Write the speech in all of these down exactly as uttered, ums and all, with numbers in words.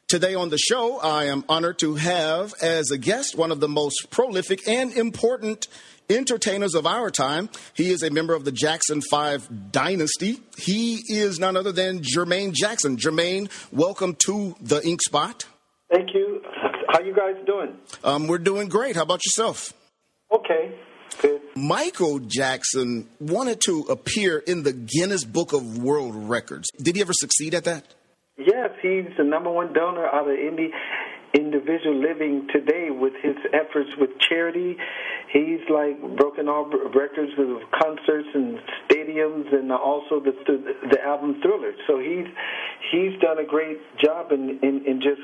Today on the show, I am honored to have as a guest one of the most prolific and important entertainers of our time. He is a member of the Jackson five dynasty. He is none other than Jermaine Jackson. Jermaine, welcome to the Ink Spot. Thank you. How you guys doing? Um, we're doing great. How about yourself? Okay, good. Michael Jackson wanted to appear in the Guinness Book of World Records. Did he ever succeed at that? Yes, he's the number one donor out of any individual living today with his efforts with charity. He's like broken all records of concerts and stadiums, and also the the album Thriller. So he's he's done a great job in in, in just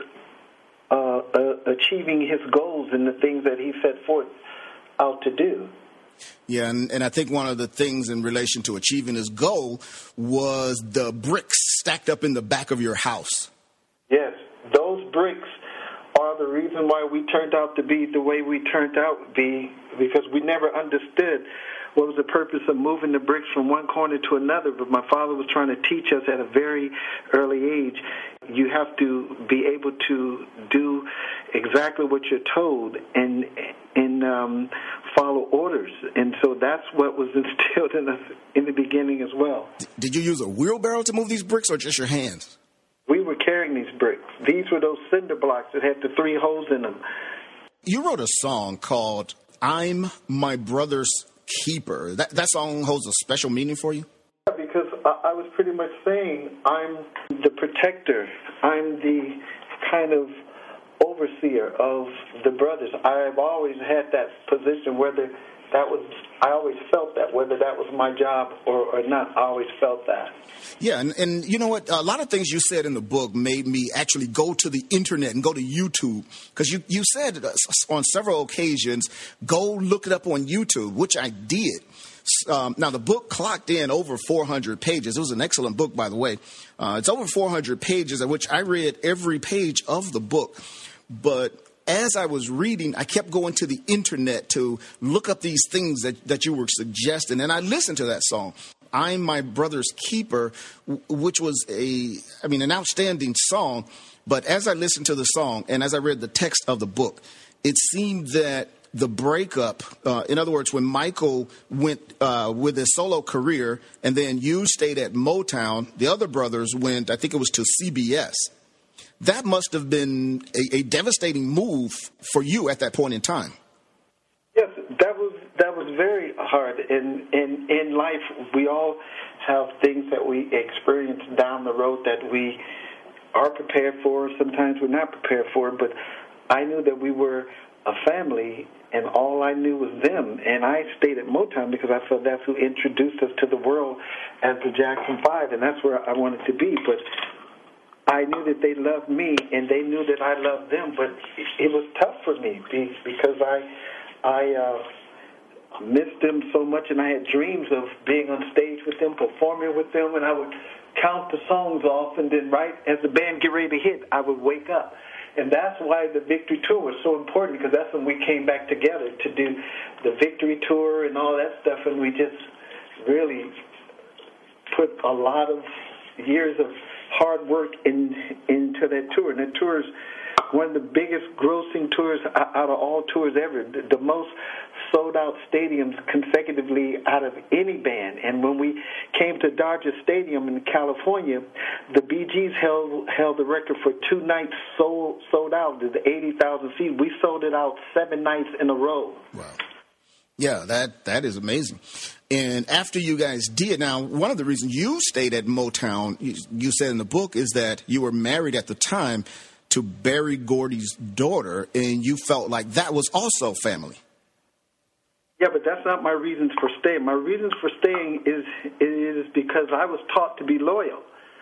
uh, uh, achieving his goals and the things that he set forth out to do. Yeah, and, and I think one of the things in relation to achieving his goal was the bricks stacked up in the back of your house. Yes, those bricks are the reason why we turned out to be the way we turned out to be, because we never understood what was the purpose of moving the bricks from one corner to another. But my father was trying to teach us at a very early age, you have to be able to do exactly what you're told and and um, follow orders. And so that's what was instilled in us in the beginning as well. Did you use a wheelbarrow to move these bricks or just your hands? We were carrying these bricks. These were those cinder blocks that had the three holes in them. You wrote a song called I'm My Brother's Keeper. That, that song holds a special meaning for you? Yeah, because I, I was pretty much saying I'm the protector. I'm the kind of overseer of the brothers. I've always had that position, whether that was, I always felt that, whether that was my job or, or not, I always felt that. Yeah, and, and you know what? A lot of things you said in the book made me actually go to the internet and go to YouTube, because you, you said on several occasions, go look it up on YouTube, which I did. Um, now, the book clocked in over four hundred pages. It was an excellent book, by the way. Uh, it's over four hundred pages, of which I read every page of the book. But as I was reading, I kept going to the internet to look up these things that, that you were suggesting. And I listened to that song, I'm My Brother's Keeper, which was a, I mean, an outstanding song. But as I listened to the song and as I read the text of the book, it seemed that the breakup, uh, in other words, when Michael went uh, with his solo career and then you stayed at Motown, the other brothers went, I think it was to C B S. That must have been a, a devastating move for you at that point in time. Yes, that was that was very hard. In in in life, we all have things that we experience down the road that we are prepared for. Sometimes we're not prepared for. But I knew that we were a family, and all I knew was them. And I stayed at Motown because I felt that's who introduced us to the world as the Jackson Five, and that's where I wanted to be. But I knew that they loved me, and they knew that I loved them, but it was tough for me because I I uh, missed them so much, and I had dreams of being on stage with them, performing with them, and I would count the songs off, and then right as the band get ready to hit, I would wake up. And that's why the Victory Tour was so important, because that's when we came back together to do the Victory Tour and all that stuff, and we just really put a lot of years of hard work in, into that tour. And that tour is one of the biggest grossing tours out of all tours ever, the, the most sold-out stadiums consecutively out of any band. And when we came to Dodger Stadium in California, the Bee Gees held held the record for two nights sold, sold out, the eighty thousand seats. We sold it out seven nights in a row. Wow. Yeah, that that is amazing. And after you guys did, now, one of the reasons you stayed at Motown, you, you said in the book, is that you were married at the time to Berry Gordy's daughter, and you felt like that was also family. Yeah, but that's not my reasons for staying. My reasons for staying is is because I was taught to be loyal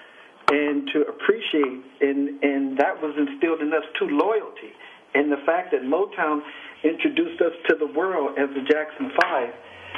and to appreciate, and, and that was instilled in us too, loyalty. And the fact that Motown introduced us to the world as the Jackson Five,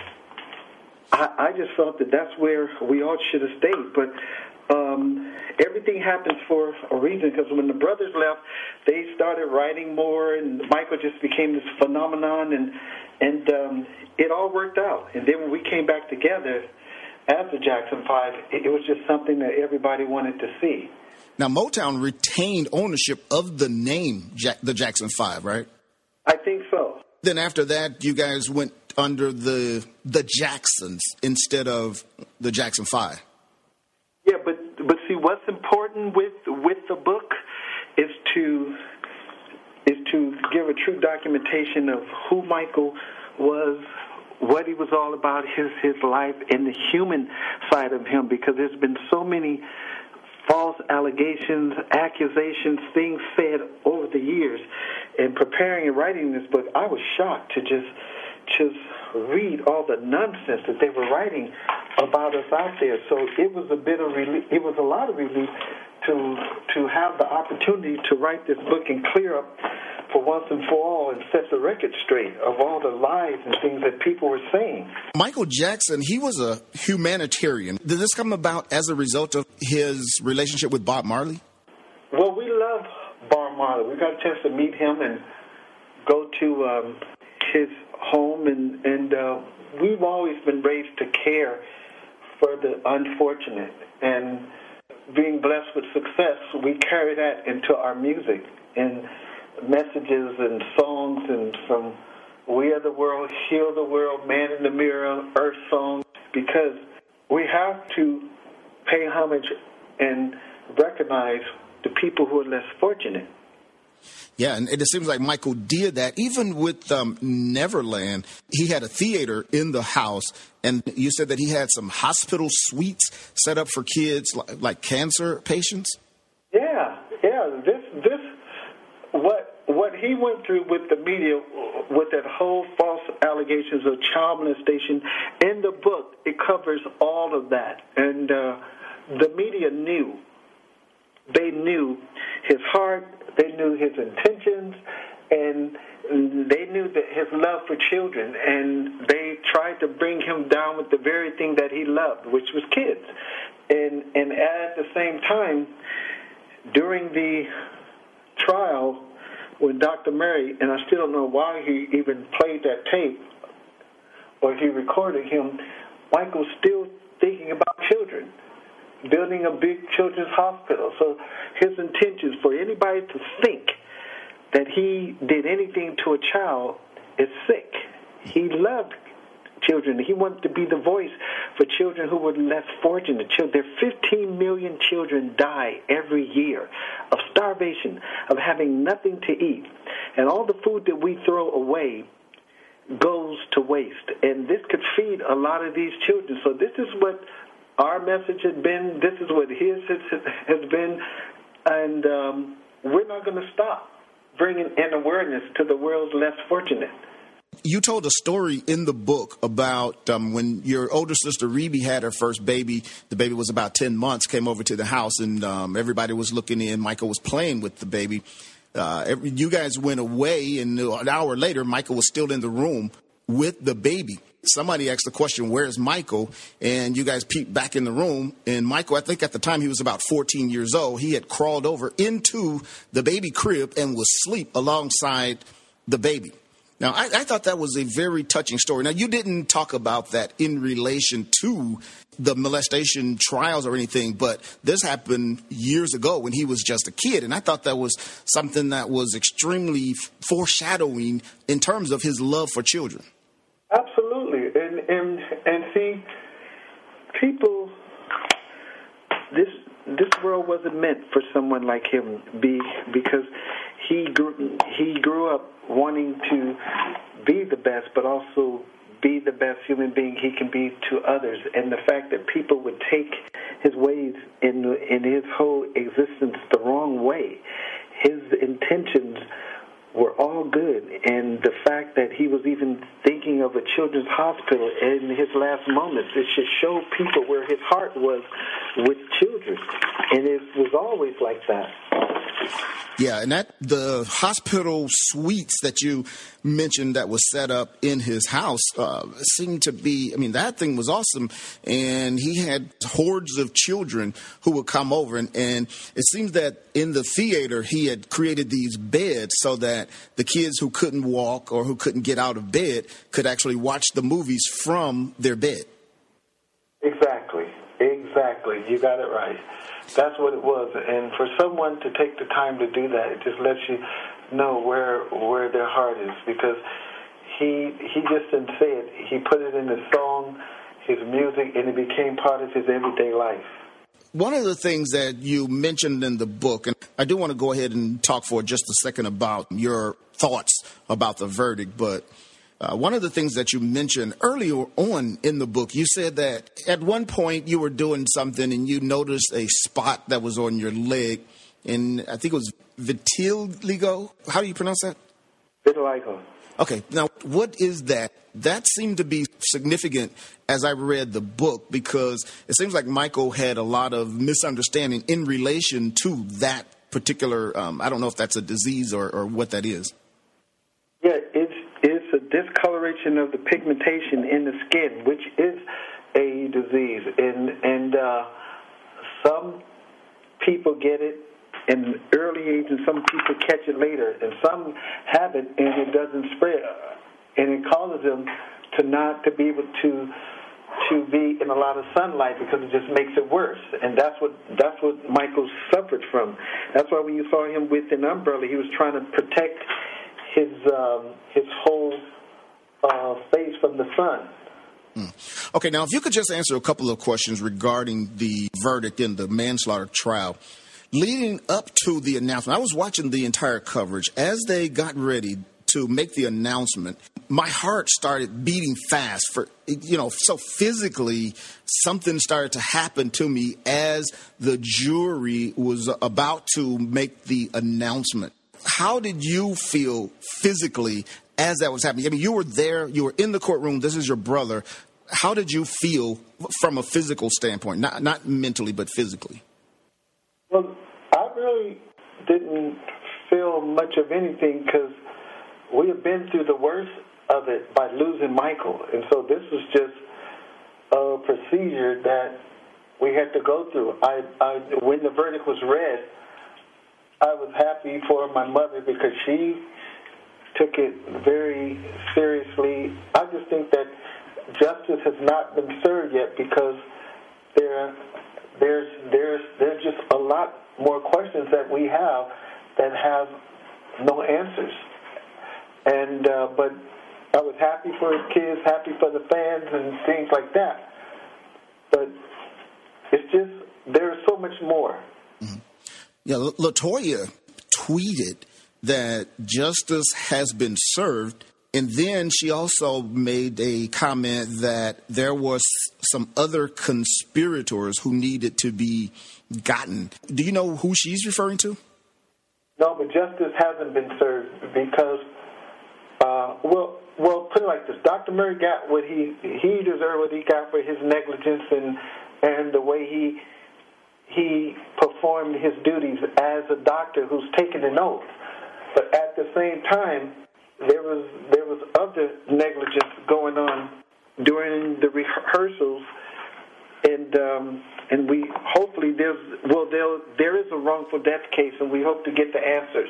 I, I just felt that that's where we all should have stayed. But um, everything happens for a reason, because when the brothers left, they started writing more, and Michael just became this phenomenon, and and um, it all worked out. And then when we came back together as the Jackson Five, it, it was just something that everybody wanted to see. Now, Motown retained ownership of the name Jack, the Jackson Five, right? I think so. Then after that, you guys went under the the Jacksons instead of the Jackson Five. Yeah, but but see, what's important with with the book is to is to give a true documentation of who Michael was, what he was all about, his his life, and the human side of him, because there's been so many false allegations, accusations, things said over the years. In preparing and writing this book, I was shocked to just just read all the nonsense that they were writing about us out there. So it was a bit of relief. It was a lot of relief to to have the opportunity to write this book and clear up for once and for all and set the record straight of all the lies and things that people were saying. Michael Jackson, he was a humanitarian. Did this come about as a result of his relationship with Bob Marley? Well, we love Bob Marley. We got a chance to meet him and go to um, his home, and, and uh, we've always been raised to care for the unfortunate. And being blessed with success, we carry that into our music and messages and songs, and from We Are the World, Heal the World, Man in the Mirror, Earth songs, because we have to pay homage and recognize the people who are less fortunate. Yeah, and it seems like Michael did that. Even with um, Neverland, he had a theater in the house, and you said that he had some hospital suites set up for kids like, like cancer patients? Yeah, yeah. This, this, what, what he went through with the media, with that whole false allegations of child molestation, in the book, it covers all of that. And uh, the media knew. They knew his heart, they knew his intentions, and they knew that his love for children, and they tried to bring him down with the very thing that he loved, which was kids. And and at the same time, during the trial, when Doctor Murray, and I still don't know why he even played that tape, or he recorded him, Michael's still thinking about children, building a big children's hospital. So his intentions for anybody to think that he did anything to a child is sick. He loved children. He wanted to be the voice for children who were less fortunate. There are fifteen million children die every year of starvation, of having nothing to eat. And all the food that we throw away goes to waste. And this could feed a lot of these children. So this is what our message has been. This is what his has been. And um, we're not going to stop bringing in awareness to the world's less fortunate. You told a story in the book about um, when your older sister, Rebe, had her first baby. The baby was about ten months, came over to the house, and um, everybody was looking in. Michael was playing with the baby. Uh, every, you guys went away, and an hour later, Michael was still in the room with the baby. Somebody asked the question, where's Michael? And you guys peeped back in the room. And Michael, I think at the time he was about fourteen years old, he had crawled over into the baby crib and was asleep alongside the baby. Now, I, I thought that was a very touching story. Now, you didn't talk about that in relation to the molestation trials or anything, but this happened years ago when he was just a kid. And I thought that was something that was extremely foreshadowing in terms of his love for children. Absolutely. And and and see, people, this this world wasn't meant for someone like him, be because he grew, he grew up wanting to be the best, but also be the best human being he can be to others. And the fact that people would take his ways in in his whole existence the wrong way, his intentions were all good, and the fact that he was even thinking of a children's hospital in his last moments, it should show people where his heart was with children, and it was always like that. Yeah, and that the hospital suites that you mentioned that was set up in his house uh, seemed to be, I mean, that thing was awesome. And he had hordes of children who would come over. And, and it seems that in the theater, he had created these beds so that the kids who couldn't walk or who couldn't get out of bed could actually watch the movies from their bed. Exactly, exactly. You got it right. That's what it was. And for someone to take the time to do that, it just lets you know where where their heart is, because he he just didn't say it. He put it in his song, his music, and it became part of his everyday life. One of the things that you mentioned in the book, and I do want to go ahead and talk for just a second about your thoughts about the verdict, but uh, one of the things that you mentioned earlier on in the book, you said that at one point you were doing something and you noticed a spot that was on your leg, and I think it was vitiligo. How do you pronounce that? Vitiligo. Okay, now what is that? That seemed to be significant as I read the book, because it seems like Michael had a lot of misunderstanding in relation to that particular, um, I don't know if that's a disease or, or what that is. Yeah, it's, it's a discoloration of the pigmentation in the skin, which is a disease. And, and uh, some people get it in an early age, and some people catch it later, and some have it and it doesn't spread, and it causes them to not to be able to to be in a lot of sunlight, because it just makes it worse. And that's what that's what Michael suffered from. That's why when you saw him with an umbrella, he was trying to protect his um, his whole uh, face from the sun. Mm. Okay, now if you could just answer a couple of questions regarding the verdict in the manslaughter trial. Leading up to the announcement, I was watching the entire coverage. As they got ready to make the announcement, my heart started beating fast. For you know, so physically, something started to happen to me as the jury was about to make the announcement. How did you feel physically as that was happening? I mean, you were there, you were in the courtroom, this is your brother. How did you feel from a physical standpoint, not not mentally, but physically? Well, I really didn't feel much of anything, because we have been through the worst of it by losing Michael. And so this was just a procedure that we had to go through. I, I when the verdict was read, I was happy for my mother, because she took it very seriously. I just think that justice has not been served yet, because there There's there's there's just a lot more questions that we have that have no answers. And uh, but I was happy for his kids, happy for the fans, and things like that. But it's just there's so much more. Mm-hmm. Yeah, LaToya tweeted that justice has been served. And then she also made a comment that there was some other conspirators who needed to be gotten. Do you know who she's referring to? No, but justice hasn't been served because, uh, well, well, put it like this: Doctor Murray got what he he deserved what he got for his negligence and and the way he he performed his duties as a doctor who's taken an oath. But at the same time, There was there was other negligence going on during the rehearsals, and um, and we hopefully there's well there there is a wrongful death case, and we hope to get the answers.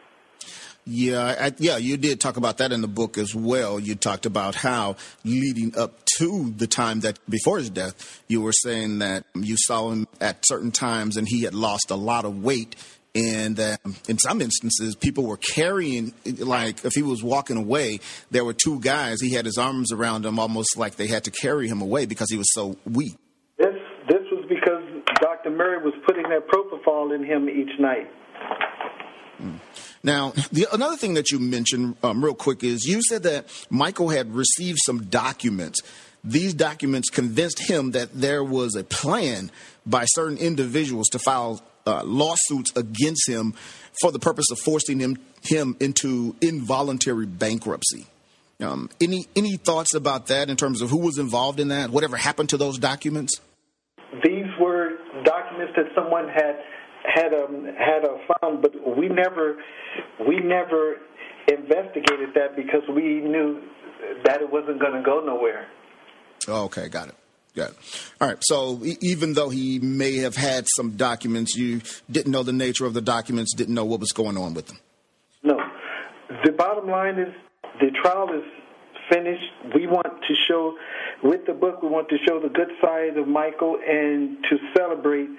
Yeah, I, yeah, you did talk about that in the book as well. You talked about how leading up to the time that before his death, you were saying that you saw him at certain times and he had lost a lot of weight. And uh, in some instances, people were carrying, like if he was walking away, there were two guys. He had his arms around him almost like they had to carry him away because he was so weak. This this was because Doctor Murray was putting that propofol in him each night. Mm. Now, the, another thing that you mentioned um, real quick is you said that Michael had received some documents. These documents convinced him that there was a plan by certain individuals to file Uh, lawsuits against him for the purpose of forcing him him into involuntary bankruptcy. Um, any any thoughts about that in terms of who was involved in that? Whatever happened to those documents? These were documents that someone had had um, had uh, found, but we never we never investigated that because we knew that it wasn't going to go nowhere. Oh, okay, got it. Yeah. All right. So e- even though he may have had some documents, you didn't know the nature of the documents, didn't know what was going on with them. No. The bottom line is the trial is finished. We want to show with the book, we want to show the good side of Michael and to celebrate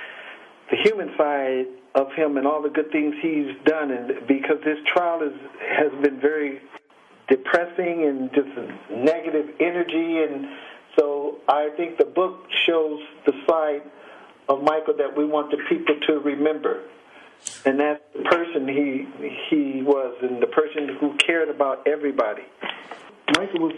the human side of him and all the good things he's done. And because this trial is, has been very depressing and just negative energy, and so I think the book shows the side of Michael that we want the people to remember. And that's the person he he was, and the person who cared about everybody. Michael was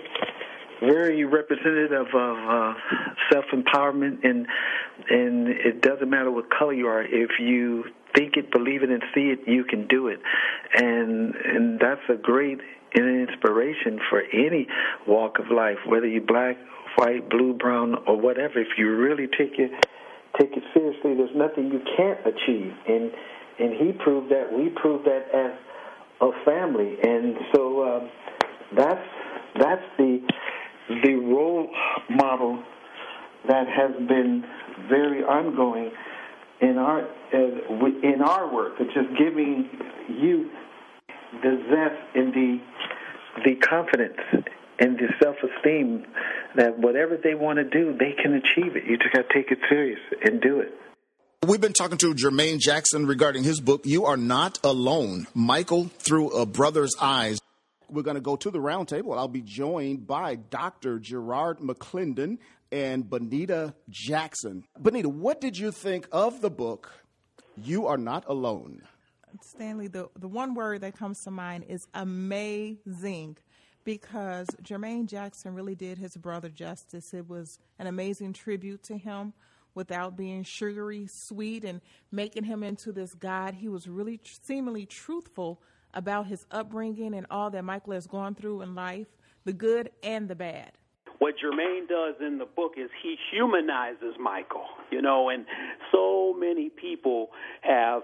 very representative of uh, self-empowerment, and and it doesn't matter what color you are. If you think it, believe it, and see it, you can do it. And and that's a great inspiration for any walk of life, whether you're black, white, blue, brown, or whatever. If you really take it take it seriously, there's nothing you can't achieve. And and he proved that. We proved that as a family. And so uh, that's that's the the role model that has been very ongoing in our uh, in our work. It's just giving you the zest and the the confidence and the self-esteem that whatever they want to do, they can achieve it. You just got to take it serious and do it. We've been talking to Jermaine Jackson regarding his book, You Are Not Alone, Michael Through a Brother's Eyes. We're going to go to the round table. I'll be joined by Doctor Gerard McClendon and Bonita Jackson. Bonita, what did you think of the book, You Are Not Alone? Stanley, the, the one word that comes to mind is amazing, because Jermaine Jackson really did his brother justice. It was an amazing tribute to him without being sugary, sweet, and making him into this god. He was really tr- seemingly truthful about his upbringing and all that Michael has gone through in life, the good and the bad. What Jermaine does in the book is he humanizes Michael, you know, and so many people have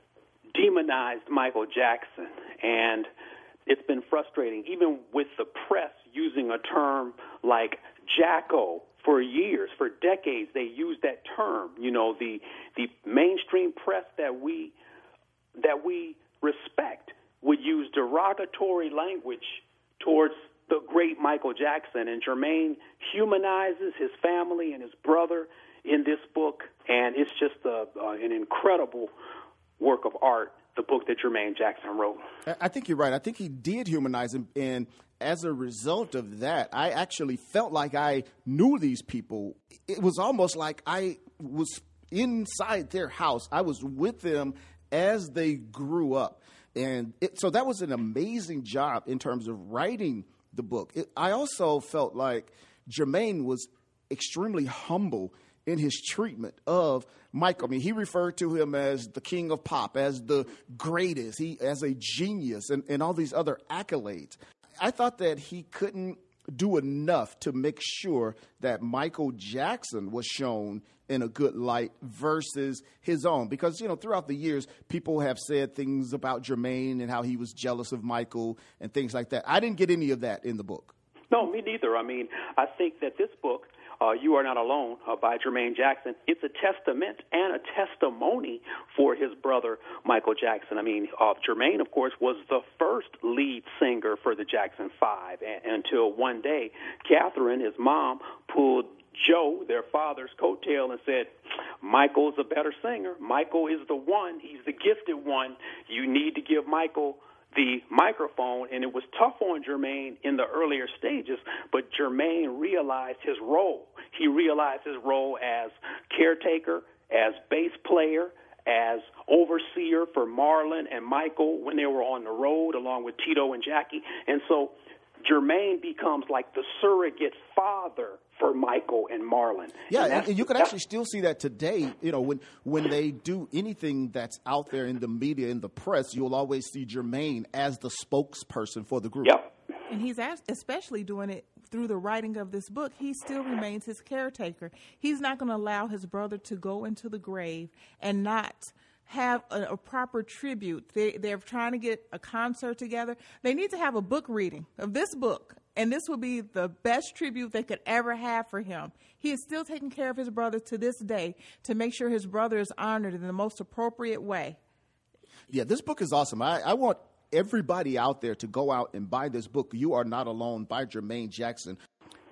demonized Michael Jackson, and it's been frustrating, even with the press using a term like Jacko. For years, for decades, they used that term. You know, the the mainstream press that we that we respect would use derogatory language towards the great Michael Jackson, and Jermaine humanizes his family and his brother in this book, and it's just a, uh, an incredible work of art, the book that Jermaine Jackson wrote. I think you're right. I think he did humanize him, and as a result of that, I actually felt like I knew these people. It was almost like I was inside their house. I was with them as they grew up. And it, so that was an amazing job in terms of writing the book. It, I also felt like Jermaine was extremely humble in his treatment of Michael. I mean, he referred to him as the king of pop, as the greatest, he as a genius, and, and all these other accolades. I thought that he couldn't do enough to make sure that Michael Jackson was shown in a good light versus his own. Because, you know, throughout the years, people have said things about Jermaine and how he was jealous of Michael and things like that. I didn't get any of that in the book. No, me neither. I mean, I think that this book, Uh, You Are Not Alone, uh, by Jermaine Jackson, it's a testament and a testimony for his brother, Michael Jackson. I mean, uh, Jermaine, of course, was the first lead singer for the Jackson Five, and, until one day, Catherine, his mom, pulled Joe, their father's coattail, and said, Michael's a better singer. Michael is the one. He's the gifted one. You need to give Michael the microphone. And it was tough on Jermaine in the earlier stages, but Jermaine realized his role. He realized his role as caretaker, as bass player, as overseer for Marlon and Michael when they were on the road, along with Tito and Jackie. And so Jermaine becomes like the surrogate father for Michael and Marlon. Yeah, and, and you can actually still see that today. You know, when when they do anything that's out there in the media, in the press, you'll always see Jermaine as the spokesperson for the group. Yep. And he's especially doing it through the writing of this book. He still remains his caretaker. He's not going to allow his brother to go into the grave and not have a, a proper tribute. They, they're trying to get a concert together. They need to have a book reading of this book, and this would be the best tribute they could ever have for him. He is still taking care of his brother to this day to make sure his brother is honored in the most appropriate way. Yeah, this book is awesome. I, I want everybody out there to go out and buy this book, You Are Not Alone, by Jermaine Jackson.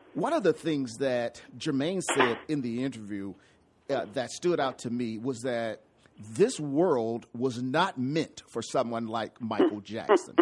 One of the things that Jermaine said in the interview uh, that stood out to me was that this world was not meant for someone like Michael Jackson.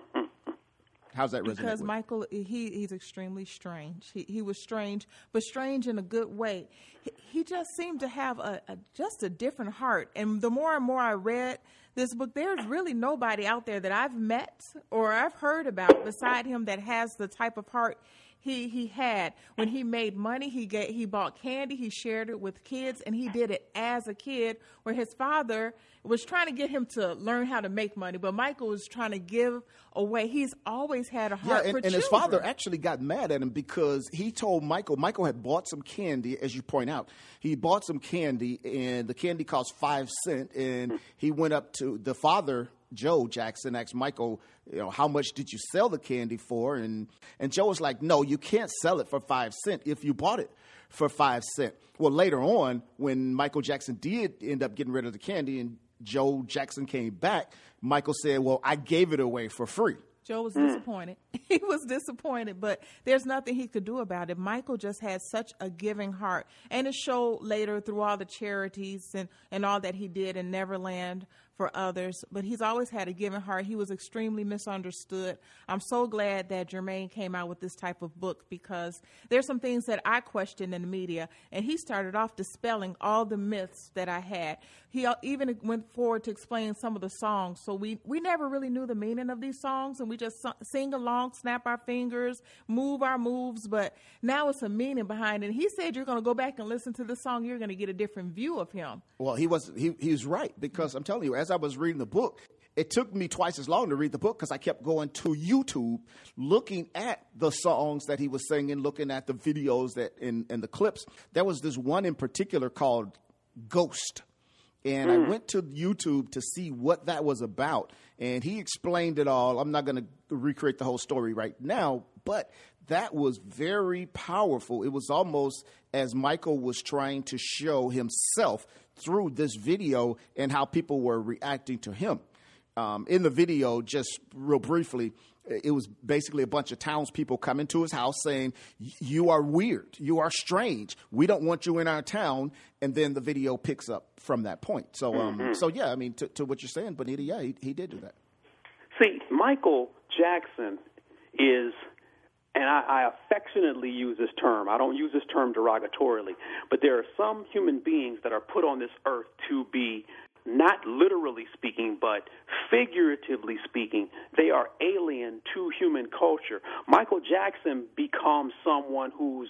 How's that resonate? Because with? Michael, he he's extremely strange. He he was strange, but strange in a good way. He, he just seemed to have a, a just a different heart. And the more and more I read this book, there's really nobody out there that I've met or I've heard about beside him that has the type of heart he he had. When he made money, he gave, he bought candy, he shared it with kids, and he did it as a kid, where his father was trying to get him to learn how to make money, but Michael was trying to give away. He's always had a heart yeah, and, for and children. his father actually got mad at him because he told Michael, Michael had bought some candy, as you point out. He bought some candy, and the candy cost five cents, and he went up to the father, Joe Jackson, asked Michael, you know, how much did you sell the candy for? And and Joe was like, no, you can't sell it for five cents if you bought it for five cents. Well, later on, when Michael Jackson did end up getting rid of the candy and Joe Jackson came back, Michael said, well, I gave it away for free. Joe was disappointed. He was disappointed, but there's nothing he could do about it. Michael just had such a giving heart. And it showed later through all the charities and, and all that he did in Neverland for others. But he's always had a giving heart. He was extremely misunderstood. I'm so glad that Jermaine came out with this type of book, because there's some things that I questioned in the media. And he started off dispelling all the myths that I had. He even went forward to explain some of the songs. So we, we never really knew the meaning of these songs, and we just sing along, snap our fingers, move our moves. But now it's a meaning behind it. And he said you're going to go back and listen to the song, you're going to get a different view of him. Well, he was he, he was right, because I'm telling you, as I was reading the book, it took me twice as long to read the book because I kept going to YouTube, looking at the songs that he was singing, looking at the videos that in, and the clips. There was this one in particular called Ghost. And mm. I went to YouTube to see what that was about. And he explained it all. I'm not going to recreate the whole story right now, but that was very powerful. It was almost as Michael was trying to show himself through this video and how people were reacting to him. Um, in the video, just real briefly, it was basically a bunch of townspeople coming to his house saying, you are weird, you are strange, we don't want you in our town. And then the video picks up from that point. So, um, mm-hmm. so yeah, I mean, to, to what you're saying, Bonita, yeah, he, he did do that. See, Michael Jackson is, and I, I affectionately use this term, I don't use this term derogatorily, but there are some human beings that are put on this earth to be, not literally speaking, but figuratively speaking, they are alien to human culture. Michael Jackson becomes someone who's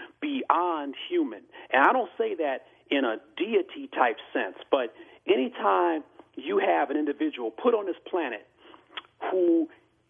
beyond human. And I don't say that in a deity type sense, but anytime you have an individual put on this planet who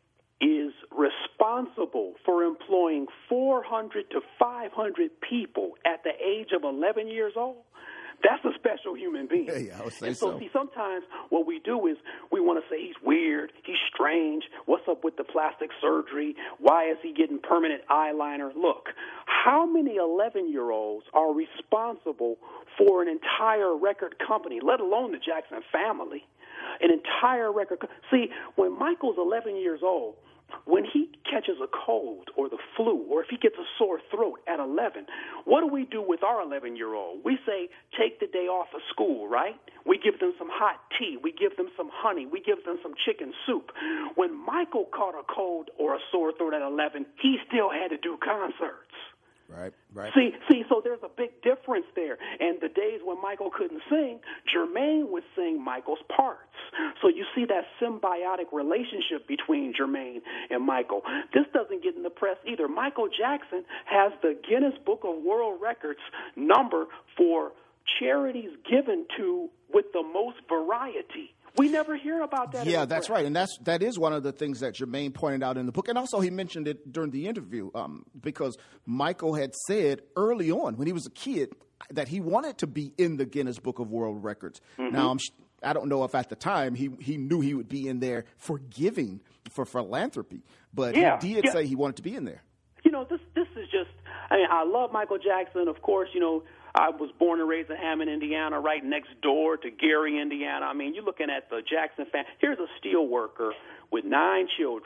is responsible for employing four hundred to five hundred people at the age of eleven years old, that's a special human being. Yeah, yeah, I would say and so, so. see, sometimes what we do is we want to say he's weird, he's strange, what's up with the plastic surgery, why is he getting permanent eyeliner? Look, how many eleven-year-olds are responsible for an entire record company, let alone the Jackson family? An entire record co- See, when Michael's eleven years old, when he catches a cold or the flu, or if he gets a sore throat at eleven, what do we do with our eleven-year-old? We say, take the day off of school, right? We give them some hot tea. We give them some honey. We give them some chicken soup. When Michael caught a cold or a sore throat at eleven, he still had to do concerts. Right, right. See, see, so there's a big difference there. And the days when Michael couldn't sing, Jermaine would sing Michael's parts. So you see that symbiotic relationship between Jermaine and Michael. This doesn't get in the press either. Michael Jackson has the Guinness Book of World Records number for charities given to with the most variety. We never hear about that. Yeah, that's right, and that's that is one of the things that Jermaine pointed out in the book, and also he mentioned it during the interview um, because Michael had said early on when he was a kid that he wanted to be in the Guinness Book of World Records. Mm-hmm. Now, I'm, I don't know if at the time he he knew he would be in there for giving, for philanthropy, but yeah, he did yeah. say he wanted to be in there. You know, this this is just. I mean, I love Michael Jackson, of course. You know, I was born and raised in Hammond, Indiana, right next door to Gary, Indiana. I mean, you're looking at the Jackson family. Here's a steel worker with nine children,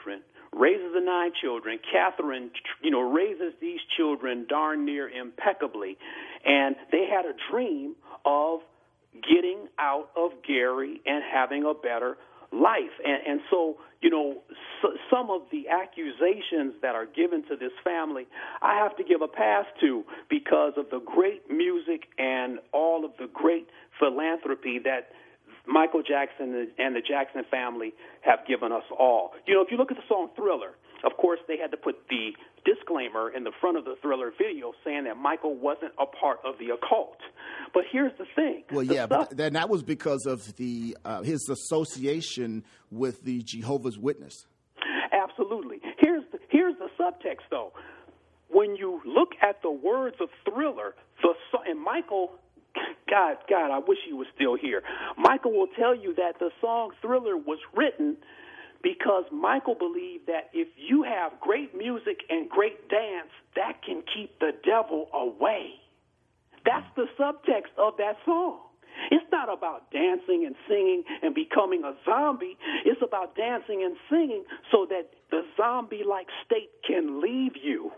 raises the nine children. Catherine, you know, raises these children darn near impeccably. And they had a dream of getting out of Gary and having a better life. And, and so, you know, so, some of the accusations that are given to this family, I have to give a pass to because of the great music and all of the great philanthropy that Michael Jackson and the Jackson family have given us all. You know, if you look at the song Thriller, of course, they had to put the disclaimer in the front of the Thriller video saying that Michael wasn't a part of the occult. But here's the thing. Well, the yeah, stuff- but then that was because of the uh, his association with the Jehovah's Witness. Absolutely. Here's the, here's the subtext, though. When you look at the words of Thriller, the so- and Michael... God, God, I wish he was still here. Michael will tell you that the song Thriller was written because Michael believed that if you have great music and great dance, that can keep the devil away. That's the subtext of that song. It's not about dancing and singing and becoming a zombie. It's about dancing and singing so that the zombie-like state can leave you.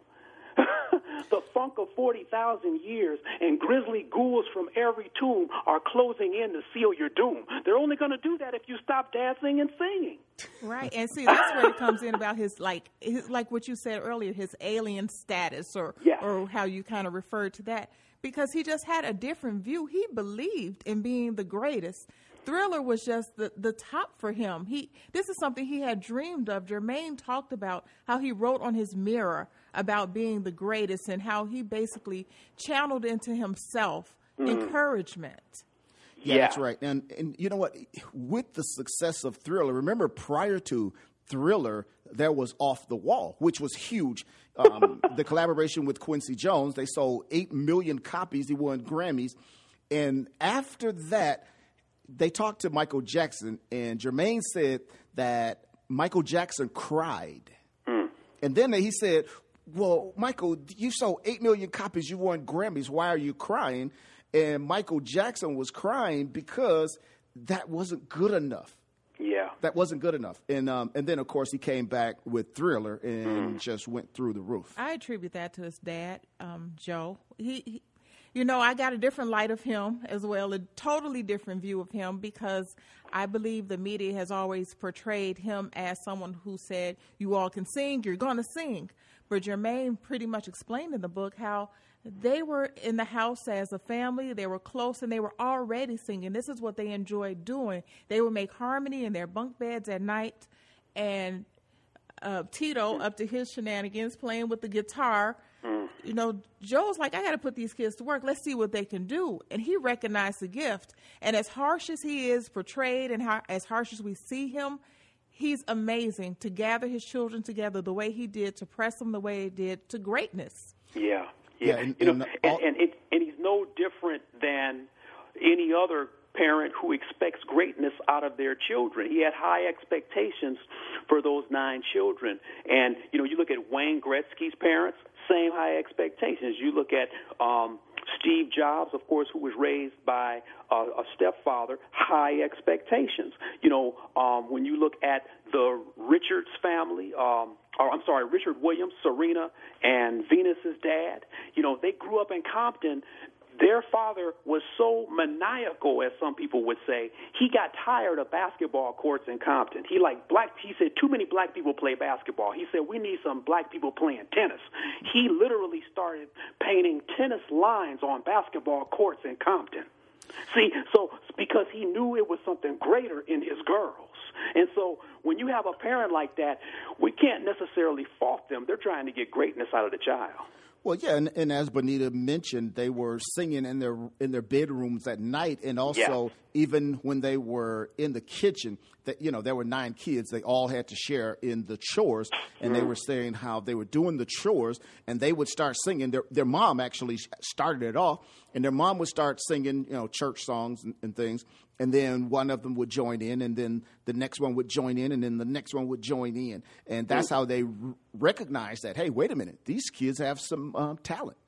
The funk of forty thousand years and grisly ghouls from every tomb are closing in to seal your doom. They're only going to do that if you stop dancing and singing. Right, and see, that's where it comes in about his, like, his, like what you said earlier, his alien status, or Yes. or how you kind of referred to that, because he just had a different view. He believed in being the greatest. Thriller was just the, the top for him. He This is something he had dreamed of. Jermaine talked about how he wrote on his mirror about being the greatest and how he basically channeled into himself mm. encouragement. Yeah, yeah, that's right. And and you know what? With the success of Thriller, remember prior to Thriller, there was Off the Wall, which was huge. Um, the collaboration with Quincy Jones, they sold eight million copies. He won Grammys. And after that, they talked to Michael Jackson, and Jermaine said that Michael Jackson cried. Mm. And then he said, well, Michael, you sold eight million copies. You won Grammys. Why are you crying? And Michael Jackson was crying because that wasn't good enough. Yeah. That wasn't good enough. And um, and then, of course, he came back with Thriller and mm. just went through the roof. I attribute that to his dad, um, Joe. He, he You know, I got a different light of him as well, a totally different view of him, because I believe the media has always portrayed him as someone who said, you all can sing, you're going to sing. But Jermaine pretty much explained in the book how they were in the house as a family, they were close, and they were already singing. This is what they enjoyed doing. They would make harmony in their bunk beds at night, and uh, Tito, up to his shenanigans, playing with the guitar. You know, Joe's like, I got to put these kids to work. Let's see what they can do. And he recognized the gift. And as harsh as he is portrayed and how, as harsh as we see him, he's amazing to gather his children together the way he did, to press them the way he did to greatness. Yeah, yeah. yeah and, you know, and, and, and, and, and he's no different than any other parent who expects greatness out of their children. He had high expectations for those nine children. And, you know, you look at Wayne Gretzky's parents, same high expectations. You look at um, Steve Jobs, of course, who was raised by uh, a stepfather, high expectations. You know, um, when you look at the Richards family, um, or I'm sorry, Richard Williams, Serena, and Venus's dad, you know, they grew up in Compton. Their father was so maniacal, as some people would say, he got tired of basketball courts in Compton. He like black. He said too many black people play basketball. He said we need some black people playing tennis. He literally started painting tennis lines on basketball courts in Compton. See, so because he knew it was something greater in his girls. And so when you have a parent like that, we can't necessarily fault them. They're trying to get greatness out of the child. Well, yeah, and, and as Bonita mentioned, they were singing in their in their bedrooms at night, and also yeah. even when they were in the kitchen, that you know there were nine kids, they all had to share in the chores, and mm. they were saying how they were doing the chores, and they would start singing. Their their mom actually started it off, and their mom would start singing, you know, church songs and, and things, and then one of them would join in, and then the next one would join in, and then the next one would join in, and that's mm. how they r- recognized that, hey, wait a minute, these kids have some um, talent.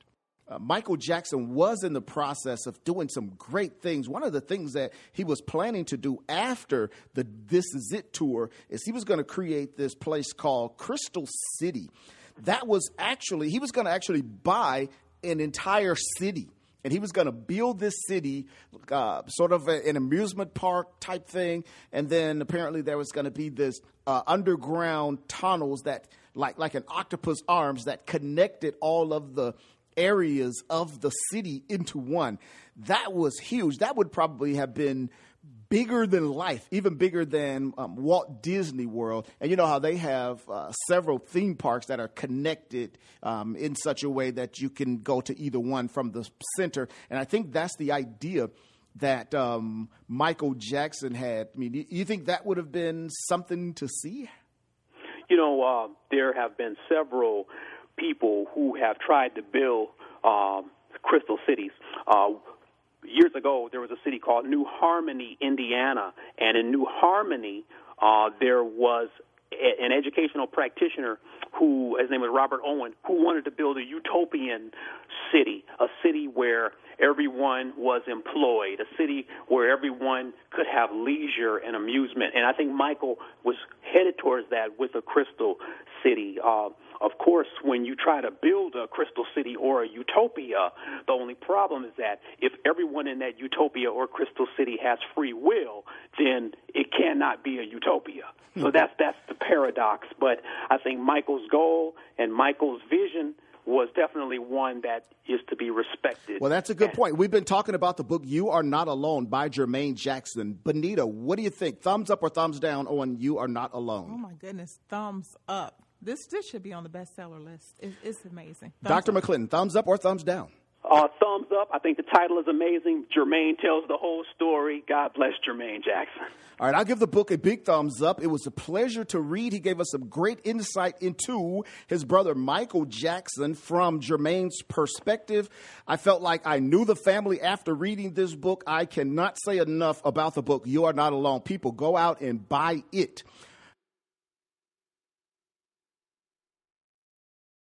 uh, Michael Jackson was in the process of doing some great things. One of the things that he was planning to do after the This Is It tour is he was going to create this place called Crystal City. That was actually, he was going to actually buy an entire city. And he was going to build this city, uh, sort of a, an amusement park type thing. And then apparently there was going to be this uh, underground tunnels that, like like an octopus arms, that connected all of the areas of the city into one. That was huge. That would probably have been bigger than life, even bigger than um, Walt Disney World. And you know how they have uh, several theme parks that are connected um, in such a way that you can go to either one from the center. And I think that's the idea that um, Michael Jackson had. I mean, you, you think that would have been something to see? You know, uh, there have been several people who have tried to build um, crystal cities. Uh, Years ago, there was a city called New Harmony, Indiana, and in New Harmony, uh, there was a, an educational practitioner who, his name was Robert Owen, who wanted to build a utopian city, a city where everyone was employed, a city where everyone could have leisure and amusement. And I think Michael was headed towards that with a Crystal City. Uh, Of course, when you try to build a crystal city or a utopia, the only problem is that if everyone in that utopia or crystal city has free will, then it cannot be a utopia. So that's that's the paradox. But I think Michael's goal and Michael's vision was definitely one that is to be respected. Well, that's a good point. We've been talking about the book You Are Not Alone by Jermaine Jackson. Benita, what do you think? Thumbs up or thumbs down on You Are Not Alone? Oh, my goodness. Thumbs up. This this should be on the bestseller list. It, it's amazing. Thumbs Doctor up. McClinton, thumbs up or thumbs down? Uh, thumbs up. I think the title is amazing. Jermaine tells the whole story. God bless Jermaine Jackson. All right, I'll give the book a big thumbs up. It was a pleasure to read. He gave us some great insight into his brother Michael Jackson from Jermaine's perspective. I felt like I knew the family after reading this book. I cannot say enough about the book You Are Not Alone. People, go out and buy it.